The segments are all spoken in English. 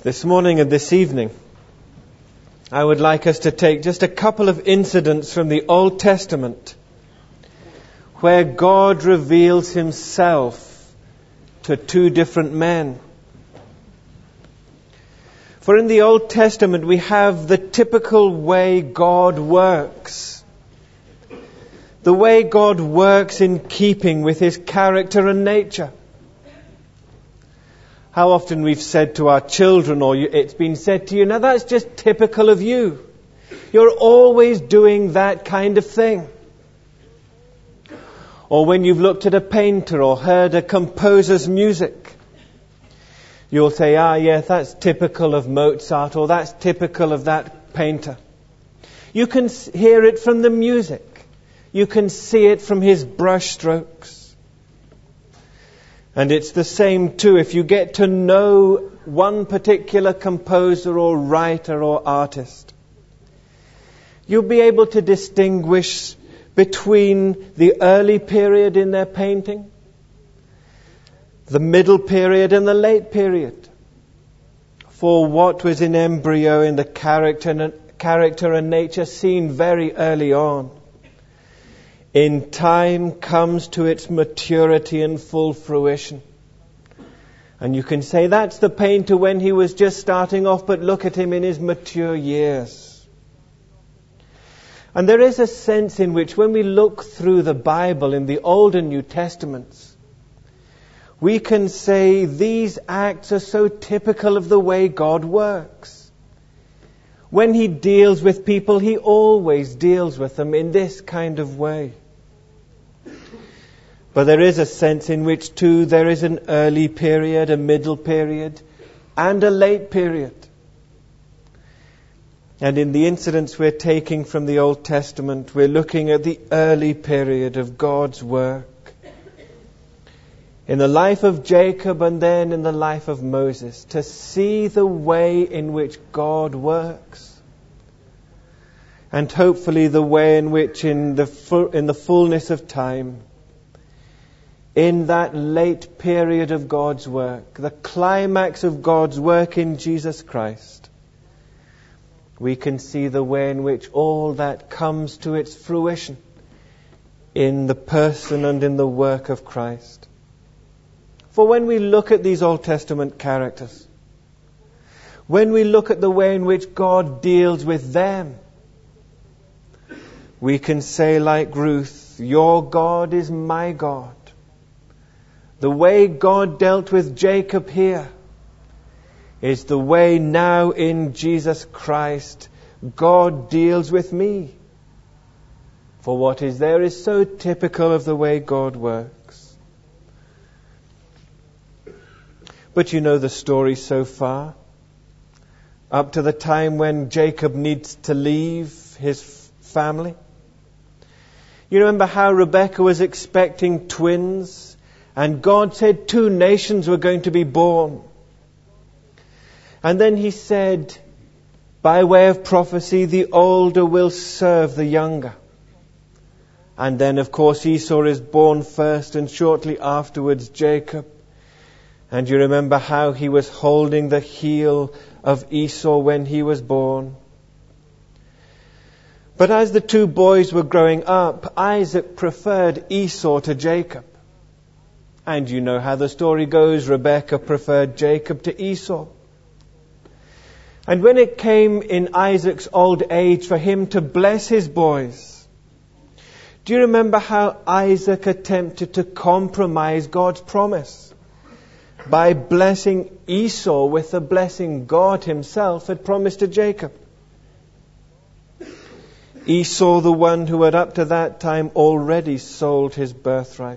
This morning and this evening, I would like us to take just a couple of incidents from the Old Testament where God reveals Himself to two different men. For in the Old Testament we have the typical way God works. The way God works in keeping with His character and nature. How often we've said to our children, or it's been said to you, now that's just typical of you. You're always doing that kind of thing. Or when you've looked at a painter or heard a composer's music, you'll say, yes, that's typical of Mozart, or that's typical of that painter. You can hear it from the music. You can see it from his brush strokes. And it's the same too if you get to know one particular composer or writer or artist. You'll be able to distinguish between the early period in their painting, the middle period and the late period. For what was in embryo in the character and nature seen very early on, in time comes to its maturity and full fruition. And you can say that's the painter when he was just starting off, but look at him in his mature years. And there is a sense in which when we look through the Bible in the Old and New Testaments, we can say these acts are so typical of the way God works. When He deals with people, He always deals with them in this kind of way. But there is a sense in which too there is an early period, a middle period, and a late period. And in the incidents we're taking from the Old Testament, we're looking at the early period of God's work. In the life of Jacob and then in the life of Moses, to see the way in which God works. And hopefully the way in which in the fullness of time, in that late period of God's work, the climax of God's work in Jesus Christ, we can see the way in which all that comes to its fruition in the person and in the work of Christ. For when we look at these Old Testament characters, when we look at the way in which God deals with them, we can say like Ruth, your God is my God. The way God dealt with Jacob here is the way now in Jesus Christ God deals with me. For what is there is so typical of the way God works. But you know the story so far. Up to the time when Jacob needs to leave his family. You remember how Rebekah was expecting twins? And God said 2 nations were going to be born. And then He said, by way of prophecy, the older will serve the younger. And then, of course, Esau is born first and shortly afterwards Jacob. And you remember how he was holding the heel of Esau when he was born. But as the 2 boys were growing up, Isaac preferred Esau to Jacob. And you know how the story goes. Rebekah preferred Jacob to Esau. And when it came in Isaac's old age for him to bless his boys, do you remember how Isaac attempted to compromise God's promise by blessing Esau with the blessing God Himself had promised to Jacob? Esau, the one who had up to that time already sold his birthright.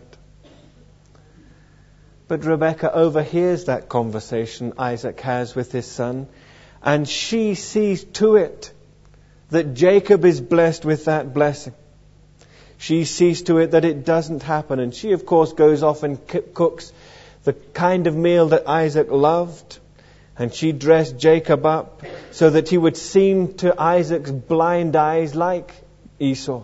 But Rebekah overhears that conversation Isaac has with his son, and she sees to it that Jacob is blessed with that blessing. She sees to it that it doesn't happen, and she of course goes off and cooks the kind of meal that Isaac loved, and she dressed Jacob up so that he would seem to Isaac's blind eyes like Esau.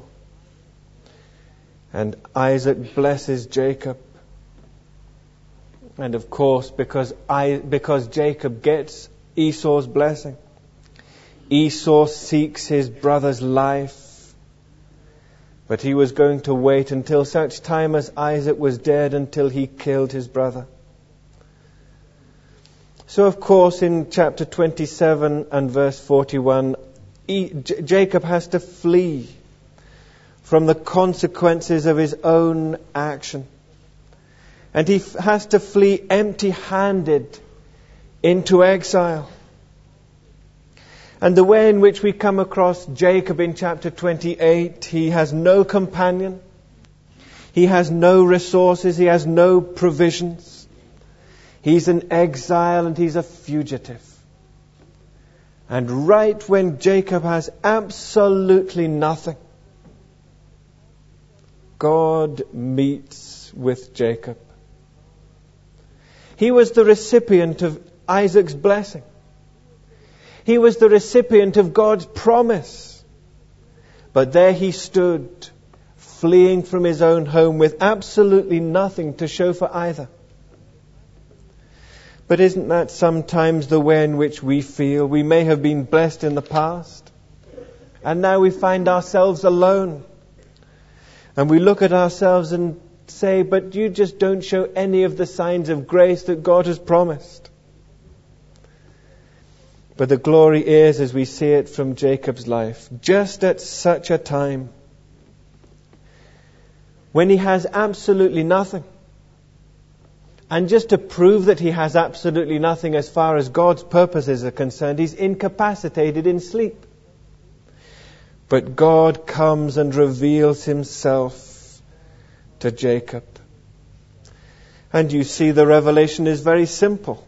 And Isaac blesses Jacob. And of course, because Jacob gets Esau's blessing. Esau seeks his brother's life, but he was going to wait until such time as Isaac was dead until he killed his brother. So of course in chapter 27 and verse 41, Jacob has to flee from the consequences of his own action. And he has to flee empty-handed into exile. And the way in which we come across Jacob in chapter 28, he has no companion, he has no resources, he has no provisions. He's an exile and he's a fugitive. And right when Jacob has absolutely nothing, God meets with Jacob. He was the recipient of Isaac's blessing. He was the recipient of God's promise. But there he stood, fleeing from his own home with absolutely nothing to show for either. But isn't that sometimes the way in which we feel? We may have been blessed in the past, and now we find ourselves alone. And we look at ourselves and say, but you just don't show any of the signs of grace that God has promised. But the glory is, as we see it from Jacob's life, just at such a time, when he has absolutely nothing, and just to prove that he has absolutely nothing as far as God's purposes are concerned, he's incapacitated in sleep. But God comes and reveals himself to Jacob. And you see the revelation is very simple.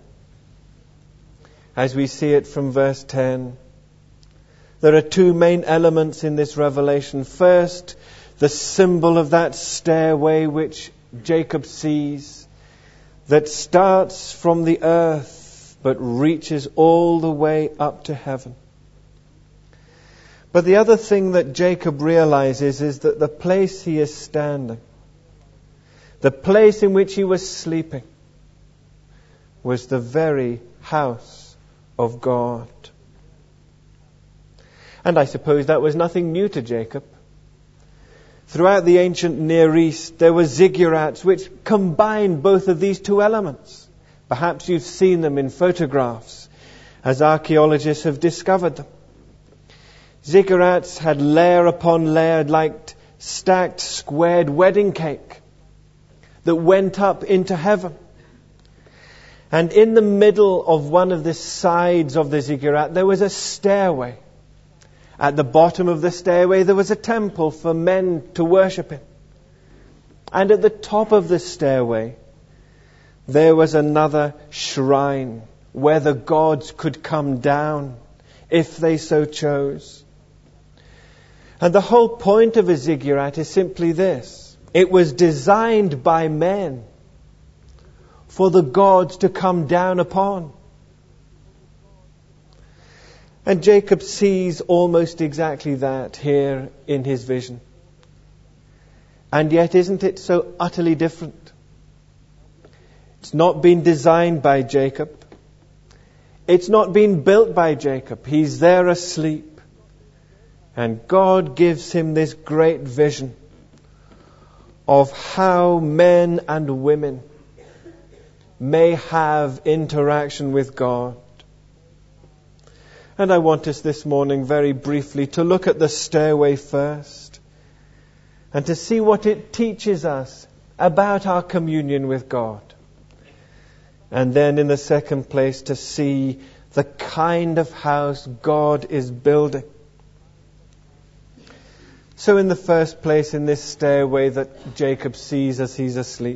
As we see it from verse 10. There are two main elements in this revelation. First, the symbol of that stairway which Jacob sees, that starts from the earth but reaches all the way up to heaven. But the other thing that Jacob realizes is that the place he is standing, the place in which he was sleeping, was the very house of God. And I suppose that was nothing new to Jacob. Throughout the ancient Near East, there were ziggurats which combined both of these two elements. Perhaps you've seen them in photographs as archaeologists have discovered them. Ziggurats had layer upon layer like stacked squared wedding cake that went up into heaven. And in the middle of one of the sides of the ziggurat there was a stairway. At the bottom of the stairway there was a temple for men to worship in. And at the top of the stairway there was another shrine where the gods could come down if they so chose. And the whole point of a ziggurat is simply this. It was designed by men for the gods to come down upon. And Jacob sees almost exactly that here in his vision. And yet isn't it so utterly different? It's not been designed by Jacob. It's not been built by Jacob. He's there asleep. And God gives him this great vision of how men and women may have interaction with God. And I want us this morning very briefly to look at the stairway first and to see what it teaches us about our communion with God. And then in the second place to see the kind of house God is building. So in the first place, in this stairway that Jacob sees as he's asleep.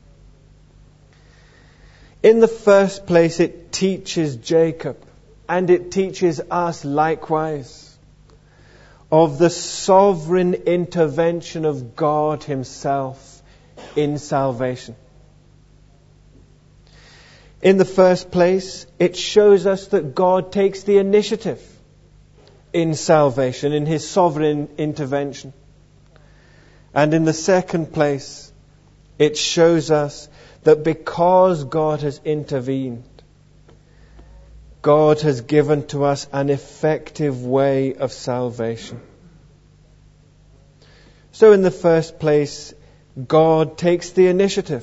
In the first place, it teaches Jacob, and it teaches us likewise, of the sovereign intervention of God himself in salvation. In the first place, it shows us that God takes the initiative in salvation, in his sovereign intervention. And in the second place, it shows us that because God has intervened, God has given to us an effective way of salvation. So in the first place, God takes the initiative.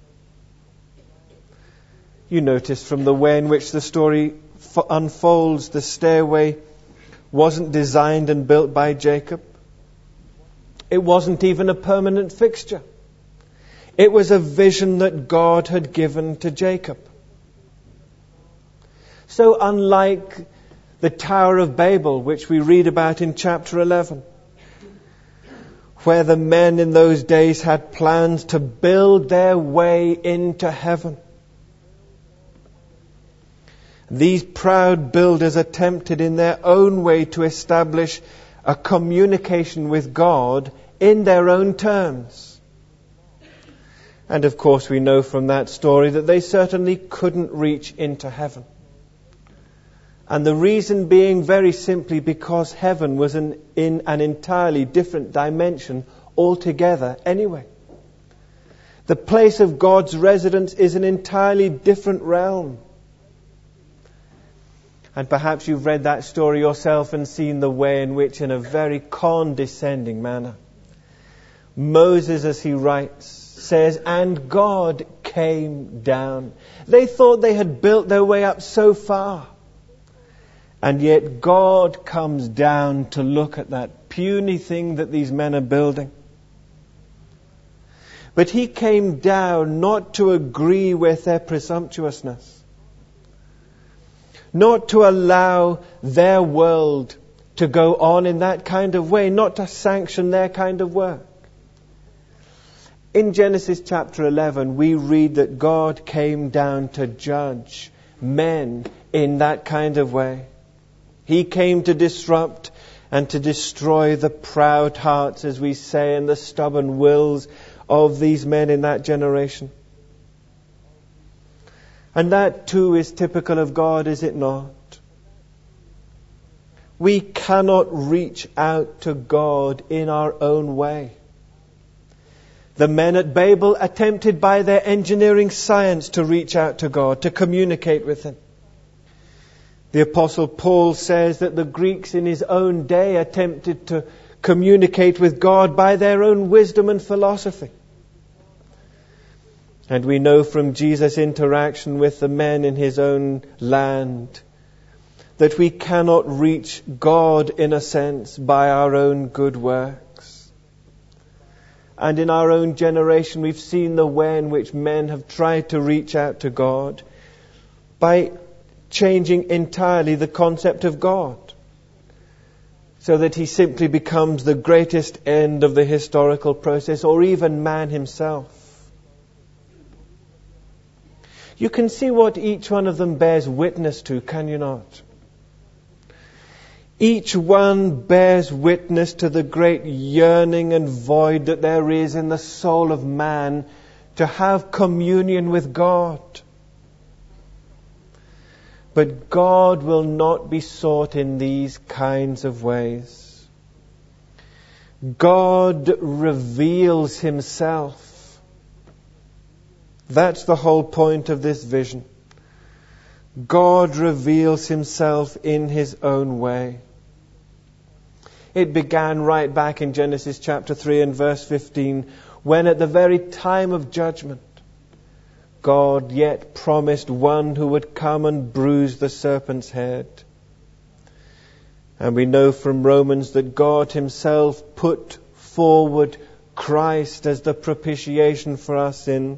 You notice from the way in which the story unfolds, the stairway wasn't designed and built by Jacob. It wasn't even a permanent fixture. It was a vision that God had given to Jacob. So unlike the Tower of Babel, which we read about in chapter 11, where the men in those days had plans to build their way into heaven, these proud builders attempted in their own way to establish a communication with God in their own terms. And of course we know from that story that they certainly couldn't reach into heaven. And the reason being very simply because heaven was in an entirely different dimension altogether anyway. The place of God's residence is an entirely different realm. And perhaps you've read that story yourself and seen the way in which, in a very condescending manner, Moses, as he writes, says, "And God came down." They thought they had built their way up so far. And yet God comes down to look at that puny thing that these men are building. But He came down not to agree with their presumptuousness, not to allow their world to go on in that kind of way, not to sanction their kind of work. In Genesis chapter 11, we read that God came down to judge men in that kind of way. He came to disrupt and to destroy the proud hearts, as we say, and the stubborn wills of these men in that generation. And that too is typical of God, is it not? We cannot reach out to God in our own way. The men at Babel attempted by their engineering science to reach out to God, to communicate with Him. The Apostle Paul says that the Greeks in his own day attempted to communicate with God by their own wisdom and philosophy. And we know from Jesus' interaction with the men in His own land that we cannot reach God, in a sense, by our own good works. And in our own generation, we've seen the way in which men have tried to reach out to God by changing entirely the concept of God, so that He simply becomes the greatest end of the historical process, or even man himself. You can see what each one of them bears witness to, can you not? Each one bears witness to the great yearning and void that there is in the soul of man to have communion with God. But God will not be sought in these kinds of ways. God reveals Himself. That's the whole point of this vision. God reveals Himself in His own way. It began right back in Genesis chapter 3 and verse 15, when at the very time of judgment, God yet promised one who would come and bruise the serpent's head. And we know from Romans that God Himself put forward Christ as the propitiation for our sins.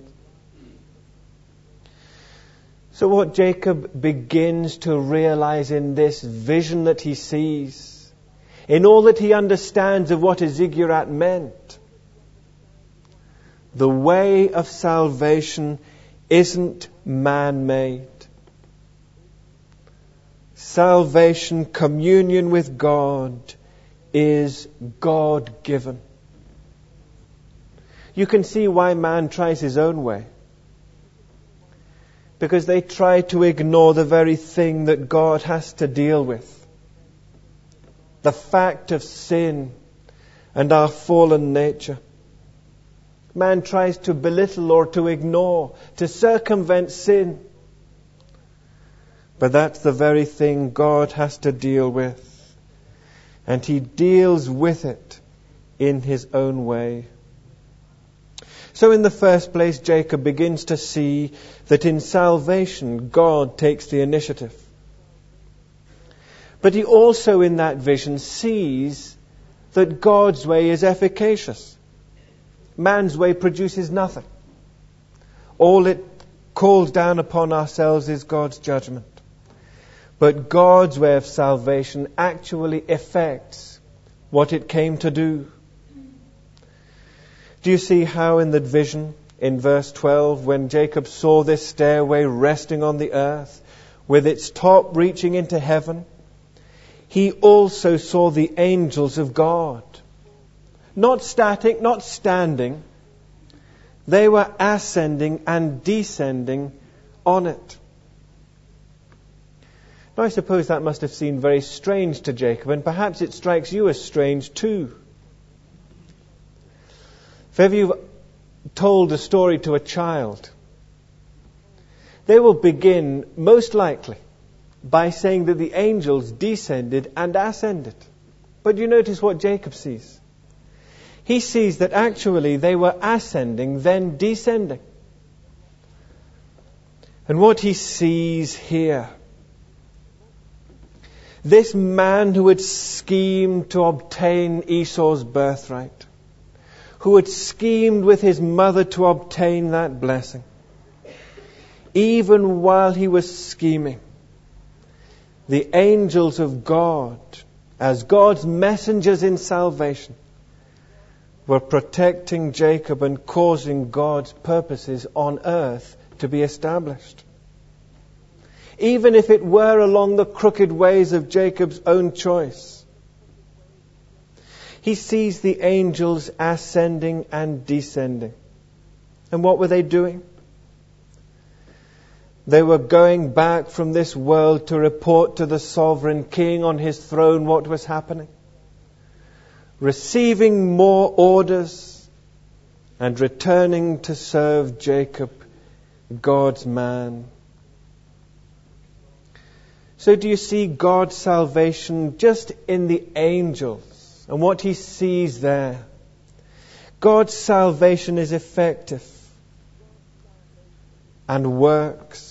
So what Jacob begins to realize in this vision that he sees, in all that he understands of what a ziggurat meant, the way of salvation isn't man-made. Salvation, communion with God, is God-given. You can see why man tries his own way. Because they try to ignore the very thing that God has to deal with. The fact of sin and our fallen nature. Man tries to belittle or to ignore, to circumvent sin. But that's the very thing God has to deal with. And He deals with it in His own way. So in the first place, Jacob begins to see that in salvation, God takes the initiative. But he also in that vision sees that God's way is efficacious. Man's way produces nothing. All it calls down upon ourselves is God's judgment. But God's way of salvation actually effects what it came to do. Do you see how in the vision, in verse 12, when Jacob saw this stairway resting on the earth, with its top reaching into heaven, he also saw the angels of God. Not static, not standing. They were ascending and descending on it. Now I suppose that must have seemed very strange to Jacob, and perhaps it strikes you as strange too. If ever you've told a story to a child, they will begin, most likely, by saying that the angels descended and ascended. But you notice what Jacob sees. He sees that actually they were ascending, then descending. And what he sees here, this man who had schemed to obtain Esau's birthright, who had schemed with his mother to obtain that blessing, even while he was scheming, the angels of God, as God's messengers in salvation, were protecting Jacob and causing God's purposes on earth to be established. Even if it were along the crooked ways of Jacob's own choice. He sees the angels ascending and descending. And what were they doing? They were going back from this world to report to the sovereign king on his throne what was happening. Receiving more orders and returning to serve Jacob, God's man. So do you see God's salvation just in the angels and what he sees there? God's salvation is effective and works.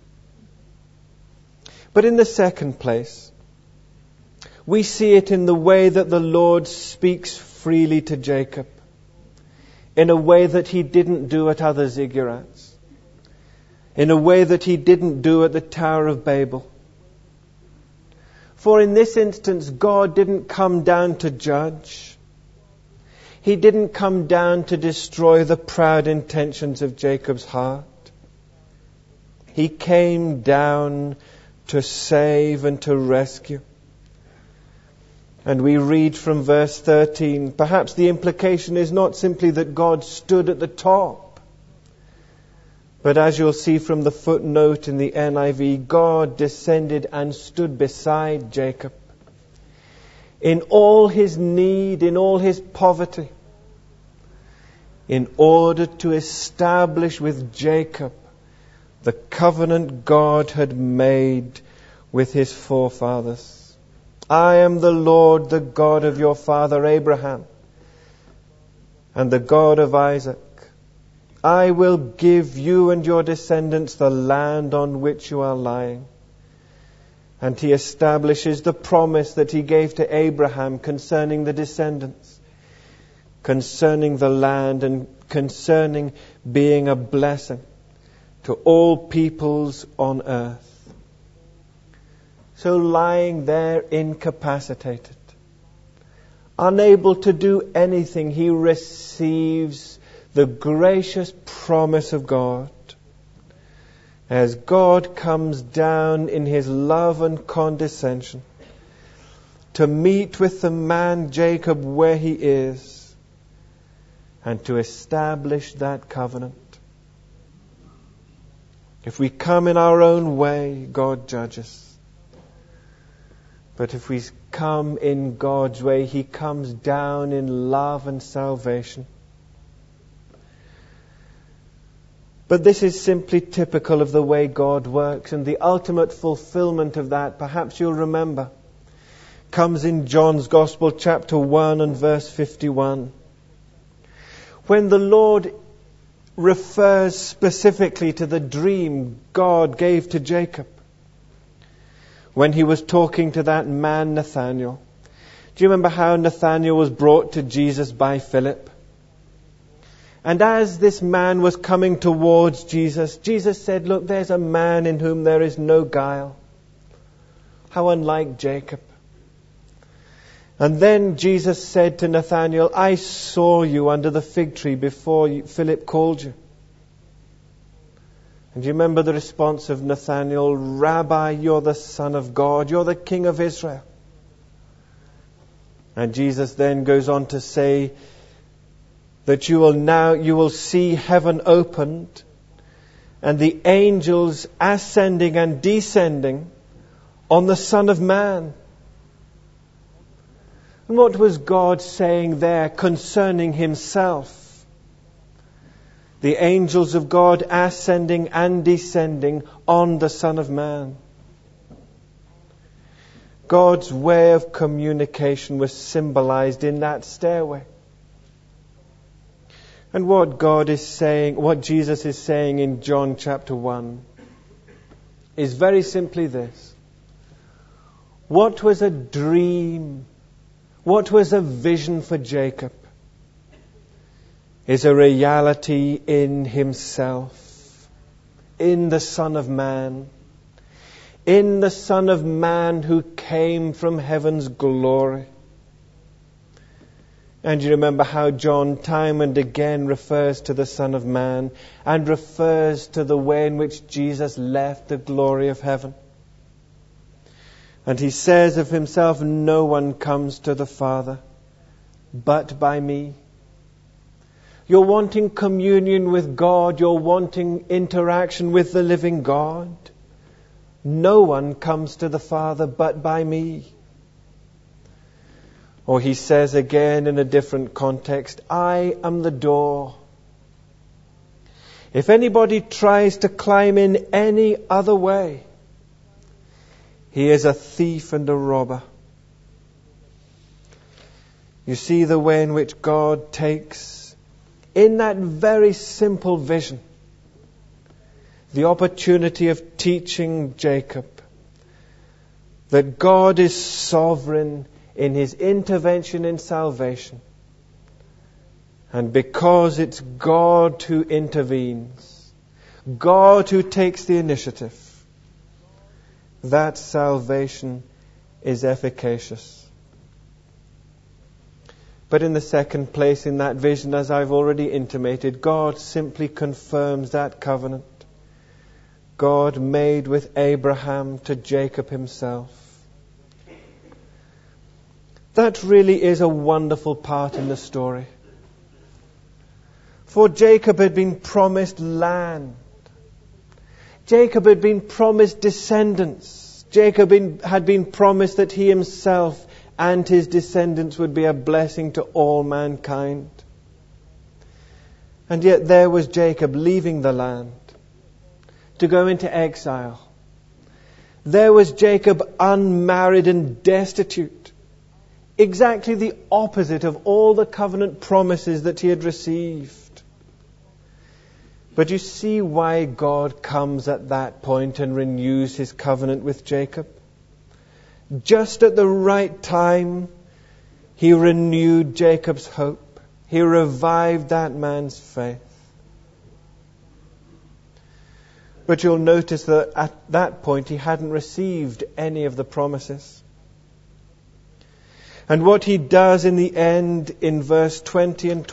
But in the second place, we see it in the way that the Lord speaks freely to Jacob, in a way that he didn't do at other ziggurats, in a way that he didn't do at the Tower of Babel. For in this instance, God didn't come down to judge. He didn't come down to destroy the proud intentions of Jacob's heart. He came down to save and to rescue. And we read from verse 13, perhaps the implication is not simply that God stood at the top, but as you'll see from the footnote in the NIV, God descended and stood beside Jacob in all his need, in all his poverty, in order to establish with Jacob the covenant God had made with his forefathers. I am the Lord, the God of your father Abraham, and the God of Isaac. I will give you and your descendants the land on which you are lying. And he establishes the promise that he gave to Abraham concerning the descendants, concerning the land, and concerning being a blessing to all peoples on earth. So lying there incapacitated, unable to do anything, he receives the gracious promise of God. As God comes down in his love and condescension to meet with the man Jacob where he is and to establish that covenant. If we come in our own way, God judges. But if we come in God's way, he comes down in love and salvation. But this is simply typical of the way God works, and the ultimate fulfillment of that, perhaps you'll remember, comes in John's Gospel, chapter 1 and verse 51. When the Lord refers specifically to the dream God gave to Jacob, when he was talking to that man Nathanael. Do you remember how Nathanael was brought to Jesus by Philip? And as this man was coming towards Jesus, Jesus said, "Look, there's a man in whom there is no guile." How unlike Jacob. And then Jesus said to Nathanael, "I saw you under the fig tree before Philip called you." And you remember the response of Nathanael, "Rabbi, you're the Son of God, you're the King of Israel." And Jesus then goes on to say that you will see heaven opened and the angels ascending and descending on the Son of Man. And what was God saying there concerning himself? The angels of God ascending and descending on the Son of Man. God's way of communication was symbolized in that stairway. And what God is saying, what Jesus is saying in John chapter 1, is very simply this. What was a dream, what was a vision for Jacob, is a reality in himself, in the Son of Man, in the Son of Man who came from heaven's glory. And you remember how John time and again refers to the Son of Man and refers to the way in which Jesus left the glory of heaven. And he says of himself, "No one comes to the Father but by me." You're wanting communion with God, you're wanting interaction with the living God. No one comes to the Father but by me. Or he says again in a different context, "I am the door. If anybody tries to climb in any other way, he is a thief and a robber." You see the way in which God takes, in that very simple vision, the opportunity of teaching Jacob that God is sovereign in his intervention in salvation. And because it's God who intervenes, God who takes the initiative, that salvation is efficacious. But in the second place, in that vision, as I've already intimated, God simply confirms that covenant God made with Abraham to Jacob himself. That really is a wonderful part in the story. For Jacob had been promised land. Jacob had been promised descendants. Jacob had been promised that he himself and his descendants would be a blessing to all mankind. And yet there was Jacob leaving the land to go into exile. There was Jacob unmarried and destitute. Exactly the opposite of all the covenant promises that he had received. But you see why God comes at that point and renews his covenant with Jacob? Just at the right time, he renewed Jacob's hope. He revived that man's faith. But you'll notice that at that point he hadn't received any of the promises. And what he does in the end, in verse 20 to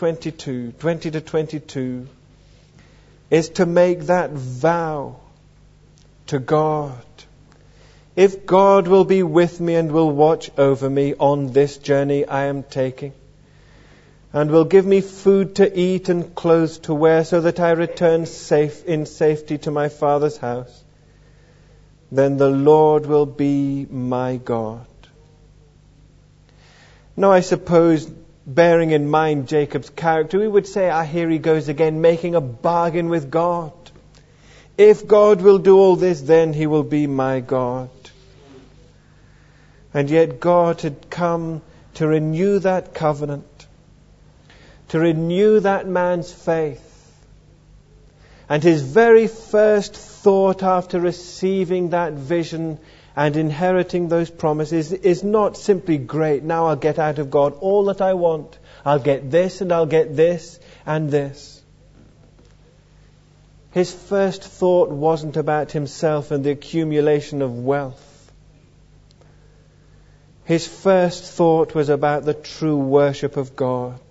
22, is to make that vow to God. If God will be with me and will watch over me on this journey I am taking, and will give me food to eat and clothes to wear so that I return in safety to my Father's house, then the Lord will be my God. Now I suppose, bearing in mind Jacob's character, we would say, here he goes again, making a bargain with God. If God will do all this, then He will be my God. And yet God had come to renew that covenant, to renew that man's faith. And his very first thought after receiving that vision and inheriting those promises is not simply, great, now I'll get out of God all that I want. I'll get this and I'll get this and this. His first thought wasn't about himself and the accumulation of wealth. His first thought was about the true worship of God.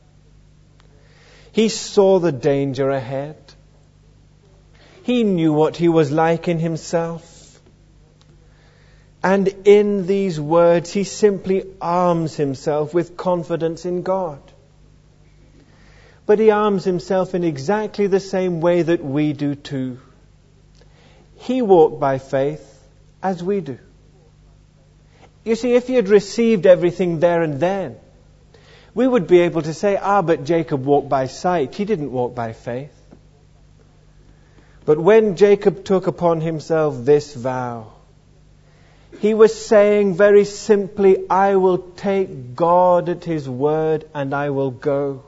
He saw the danger ahead. He knew what he was like in himself. And in these words, he simply arms himself with confidence in God. But he arms himself in exactly the same way that we do too. He walked by faith as we do. You see, if he had received everything there and then, we would be able to say, but Jacob walked by sight. He didn't walk by faith. But when Jacob took upon himself this vow, he was saying very simply, I will take God at His word and I will go.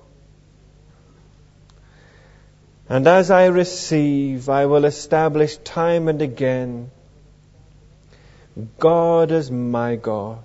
And as I receive, I will establish time and again God as my God.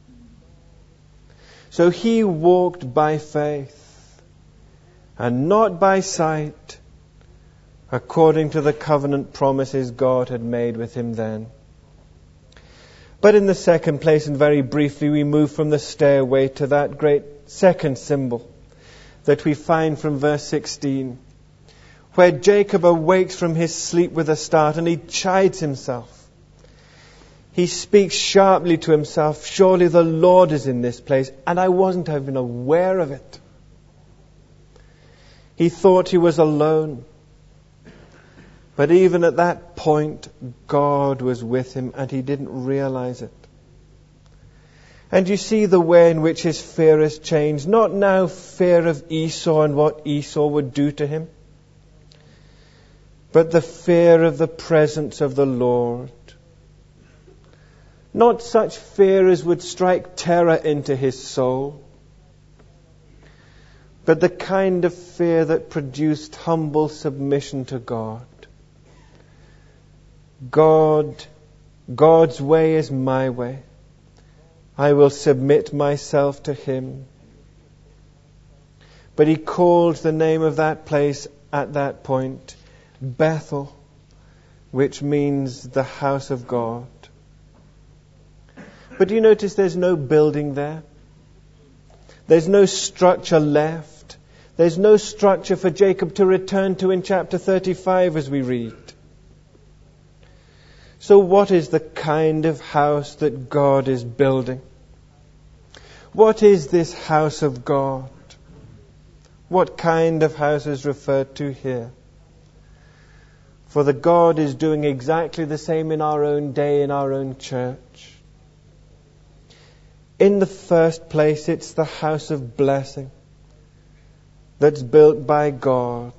So he walked by faith and not by sight, according to the covenant promises God had made with him then. But in the second place, and very briefly, we move from the stairway to that great second symbol that we find from verse 16, where Jacob awakes from his sleep with a start and he chides himself. He speaks sharply to himself, surely the Lord is in this place, and I wasn't even aware of it. He thought he was alone. But even at that point, God was with him and he didn't realize it. And you see the way in which his fear has changed. Not now fear of Esau and what Esau would do to him, but the fear of the presence of the Lord. Not such fear as would strike terror into his soul, but the kind of fear that produced humble submission to God. God's way is my way. I will submit myself to Him. But he called the name of that place at that point Bethel, which means the house of God. But do you notice there's no building there? There's no structure left. There's no structure for Jacob to return to in chapter 35 as we read. So what is the kind of house that God is building? What is this house of God? What kind of house is referred to here? For the God is doing exactly the same in our own day, in our own church. In the first place, it's the house of blessing that's built by God.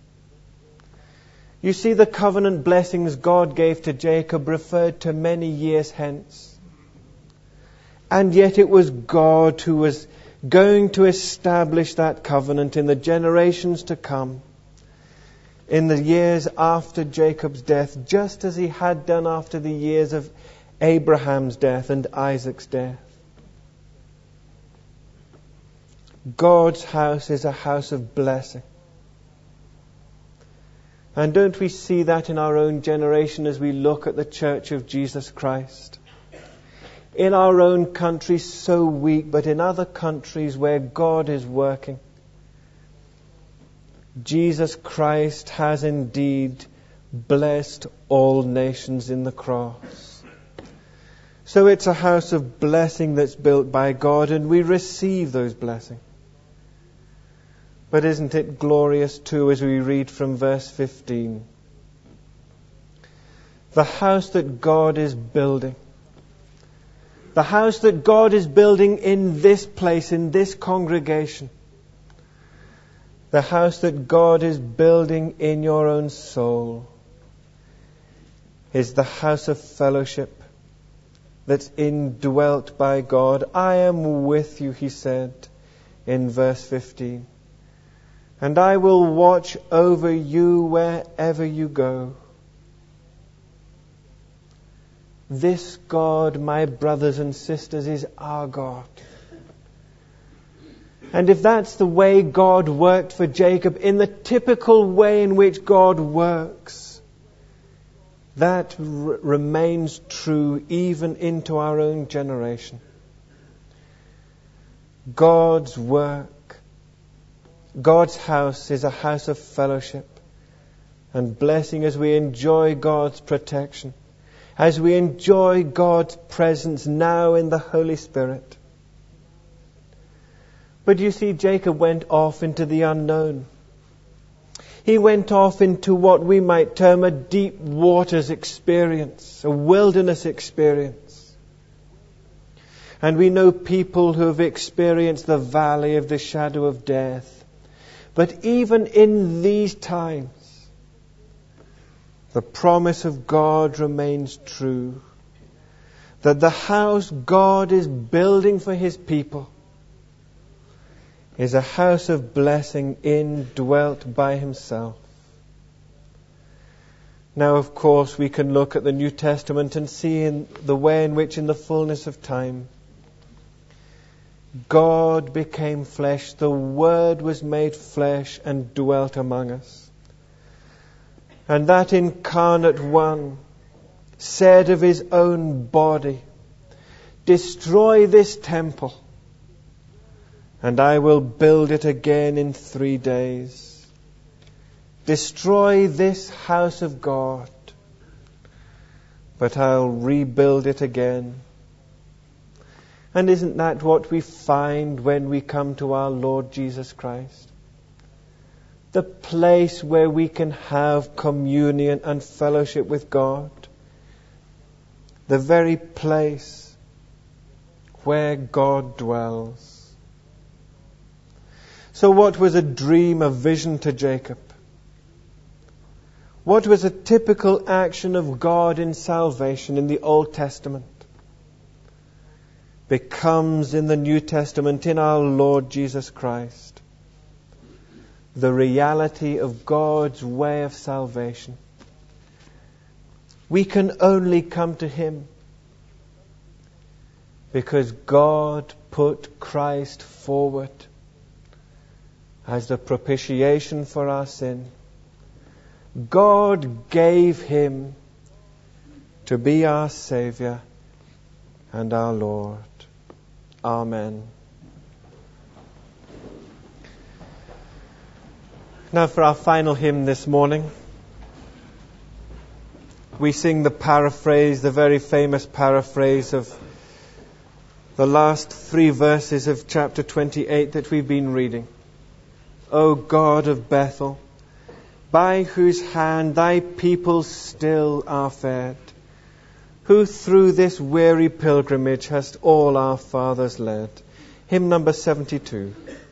You see, the covenant blessings God gave to Jacob referred to many years hence. And yet it was God who was going to establish that covenant in the generations to come, in the years after Jacob's death, just as he had done after the years of Abraham's death and Isaac's death. God's house is a house of blessing. And don't we see that in our own generation as we look at the Church of Jesus Christ? In our own country, so weak, but in other countries where God is working, Jesus Christ has indeed blessed all nations in the cross. So it's a house of blessing that's built by God, and we receive those blessings. But isn't it glorious too as we read from verse 15? The house that God is building. The house that God is building in this place, in this congregation. The house that God is building in your own soul. is the house of fellowship that's indwelt by God. I am with you, he said in verse 15. And I will watch over you wherever you go. This God, my brothers and sisters, is our God. And if that's the way God worked for Jacob, in the typical way in which God works, that remains true even into our own generation. God's work, God's house is a house of fellowship and blessing as we enjoy God's protection, as we enjoy God's presence now in the Holy Spirit. But you see, Jacob went off into the unknown. He went off into what we might term a deep waters experience, a wilderness experience. And we know people who have experienced the valley of the shadow of death. But even in these times, the promise of God remains true. That the house God is building for his people is a house of blessing indwelt by himself. Now, of course, we can look at the New Testament and see in the way in which in the fullness of time God became flesh, the Word was made flesh and dwelt among us. And that incarnate one said of his own body, "Destroy this temple, and I will build it again in 3 days. Destroy this house of God, but I'll rebuild it again." And isn't that what we find when we come to our Lord Jesus Christ? The place where we can have communion and fellowship with God. The very place where God dwells. So what was a dream, a vision to Jacob? What was a typical action of God in salvation in the Old Testament? Becomes in the New Testament, in our Lord Jesus Christ, the reality of God's way of salvation. We can only come to him because God put Christ forward as the propitiation for our sin. God gave him to be our Savior and our Lord. Amen. Now for our final hymn this morning, we sing the paraphrase, the very famous paraphrase of the last 3 verses of chapter 28 that we've been reading. O God of Bethel, by whose hand thy people still are fed, who through this weary pilgrimage hast all our fathers led. Hymn number 72.